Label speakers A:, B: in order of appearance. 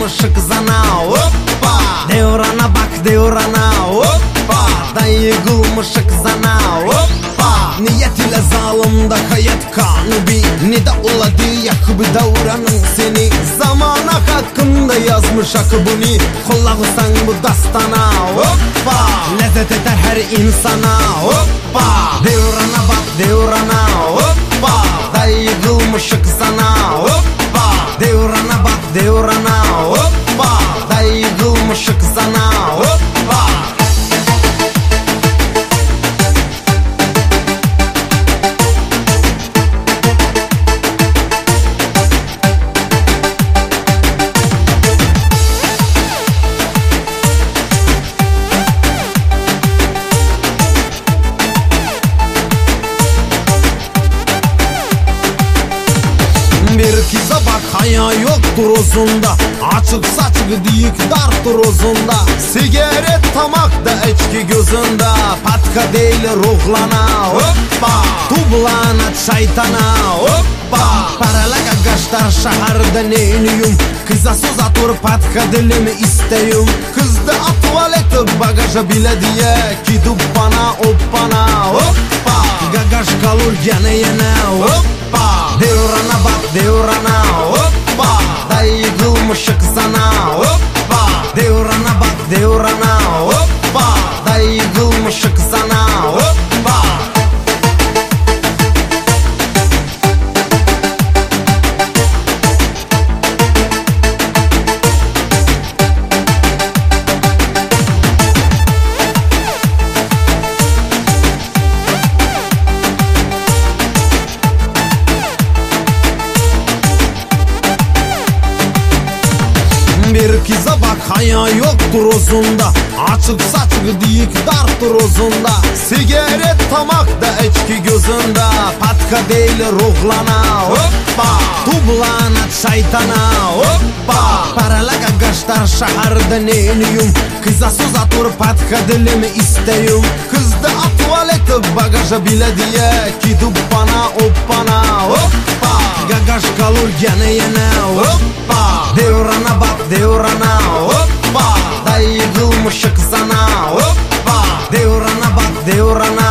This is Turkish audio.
A: yıkılmışık zana. Hoppa, devrana bak devrana. Hoppa, da yıkılmışık zana. Hoppa, niyet ile zalimda hayat kanı bir. Ne de oladı yakıbı davranın seni. Zamana hakkında yazmış akıbını. Kulağısan bu dastana. Hoppa, lezzet eder her insana. Hoppa, devrana bak devrana. Hoppa, da yıkılmışık sana. Hoppa, devrana bak devrana. Hoppa, da yıkılmışık sana. Hoppa. Bir kıza bak haya yoktur uzunda. Açık saçık diyik dartır uzunda. Sigaret tamakta içki gözünde. Patka değil ruhlana. Hoppa, tublana şeytana. Hoppa, paralaga gaştar şaharda neyniyum. Kıza söz atır patka dilimi isteyim. Kızda tuvaleti bagaja bile diye. Gidip bana hoppana. Hoppa, gagaş kalır yana yana. Hoppa, devrana bak devrana. Hoppa, da yıkılmışık sana. Hoppa, devrana bak devrana. Hoppa, da yıkılmışık sana. Hoppa. Bir kıza bak haya yoktur uzunda. Açık saçık diyik dartır uzunda. Sigaret tamakta içki gözünde. Patka değil ruhlana. Hoppa, tublana şeytana. Hoppa, paralaga gaştar şaharda neyniyum. Kıza söz atır patka dilimi isteyim. Kızda tuvaleti bagaja bile diye. Gidip bana hoppana. Hoppa, gagaş kalır yana yana. Hoppa, devrana bak devrana. Hoppa, da yıkılmışık sana. Hoppa, devrana bak devrana.